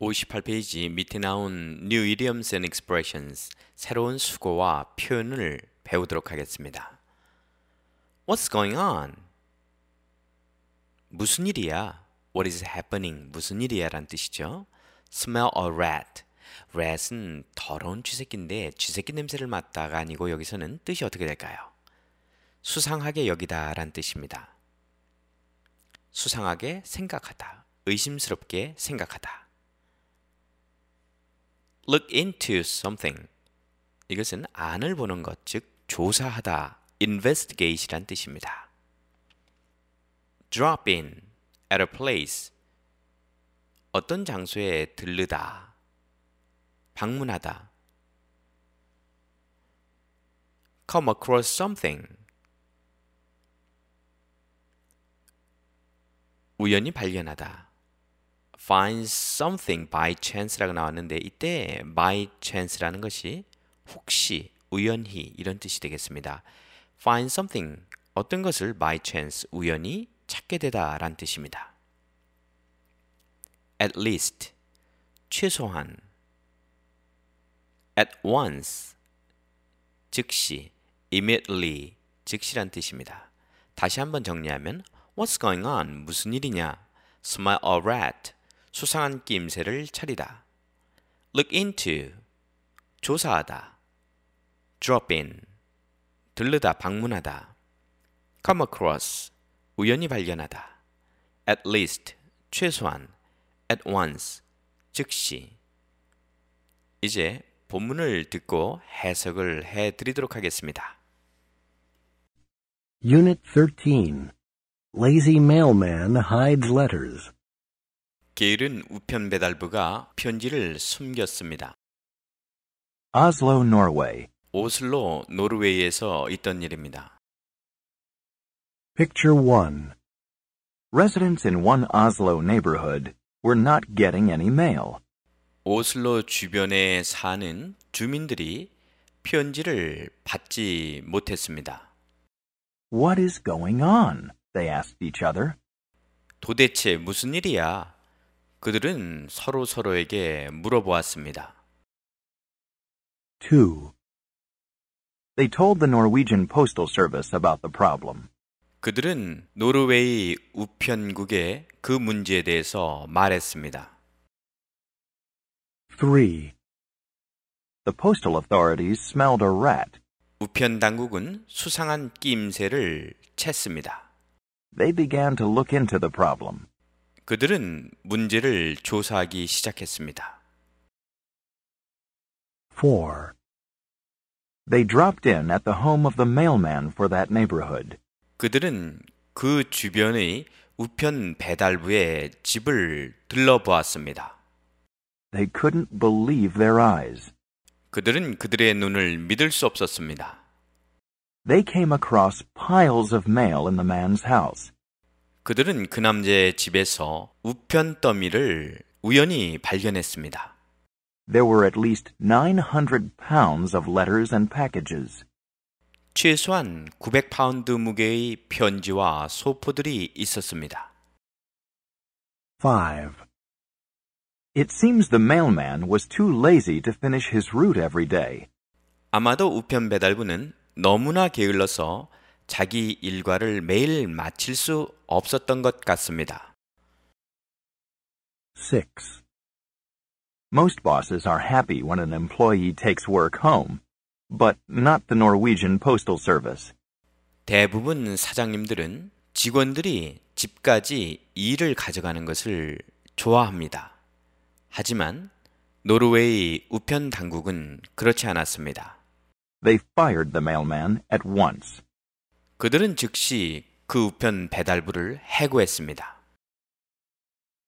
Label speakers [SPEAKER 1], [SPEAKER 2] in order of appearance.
[SPEAKER 1] 58페이지 밑에 나온 New Idioms and Expressions, 새로운 수고와 표현을 배우도록 하겠습니다. What's going on? 무슨 일이야? What is happening? 무슨 일이야? 라는 뜻이죠. Smell a rat. rat은 더러운 쥐새끼인데 쥐새끼 냄새를 맡다가 아니고 여기서는 뜻이 어떻게 될까요? 수상하게 여기다 라는 뜻입니다. 수상하게 생각하다, 의심스럽게 생각하다. Look into something. 이것은 안을 보는 것, 즉 조사하다, investigate이란 뜻입니다. Drop in at a place. 어떤 장소에 들르다, 방문하다. Come across something. 우연히 발견하다. Find something by chance라고 나왔는데 이때 by chance라는 것이 혹시, 우연히 이런 뜻이 되겠습니다. Find something, 어떤 것을 by chance, 우연히 찾게 되다 라는 뜻입니다. At least, 최소한. At once, 즉시, immediately, 즉시란 뜻입니다. 다시 한번 정리하면 What's going on? 무슨 일이냐? Smell a rat. 수상한 낌새를 차리다. Look into. 조사하다. Drop in. 들르다, 방문하다. Come across. 우연히 발견하다. At least. 최소한. At once. 즉시. 이제 본문을 듣고 해석을 해드리도록 하겠습니다.
[SPEAKER 2] Unit 13. Lazy mailman hides letters.
[SPEAKER 1] 게으른 우편 배달부가 편지를 숨겼습니다.
[SPEAKER 2] Oslo, Norway.
[SPEAKER 1] 오슬로, 노르웨이에서 있던 일입니다.
[SPEAKER 2] Picture 1. Residents in one Oslo neighborhood were not getting any mail.
[SPEAKER 1] 오슬로 주변에 사는 주민들이 편지를 받지 못했습니다.
[SPEAKER 2] What is going on? They asked each other.
[SPEAKER 1] 도대체 무슨 일이야? 그들은 서로에게 물어보았습니다.
[SPEAKER 2] 2. They told the Norwegian Postal Service about the problem.
[SPEAKER 1] 그들은 노르웨이 우편국에 그 문제에 대해서 말했습니다.
[SPEAKER 2] 3. The postal authorities smelled a rat.
[SPEAKER 1] 우편 당국은 수상한 낌새를 챘습니다.
[SPEAKER 2] They began to look into the problem.
[SPEAKER 1] 그들은 문제를 조사하기 시작했습니다.
[SPEAKER 2] 4. They dropped in at the home of the mailman for that neighborhood.
[SPEAKER 1] 그들은 그 주변의 우편 배달부의 집을 들러보았습니다.
[SPEAKER 2] They couldn't believe their eyes.
[SPEAKER 1] 그들은 그들의 눈을 믿을 수 없었습니다.
[SPEAKER 2] They came across piles of mail in the man's house.
[SPEAKER 1] 그들은 그 남자의 집에서 우편 더미를 우연히 발견했습니다.
[SPEAKER 2] There were at least 900 pounds of letters and packages.
[SPEAKER 1] 최소한 900파운드 무게의 편지와 소포들이 있었습니다.
[SPEAKER 2] 5. It seems the mailman was too lazy to finish his route every day.
[SPEAKER 1] 아마도 우편 배달부는 너무나 게을러서 자기 일과를 매일 마칠 수 없었던 것 같습니다.
[SPEAKER 2] 6. Most bosses are happy when an employee takes work home, but not the Norwegian Postal Service.
[SPEAKER 1] 대부분 사장님들은 직원들이 집까지 일을 가져가는 것을 좋아합니다. 하지만 노르웨이 우편 당국은 그렇지 않았습니다.
[SPEAKER 2] They fired the mailman at once.
[SPEAKER 1] 그들은 즉시 그 우편 배달부를 해고했습니다.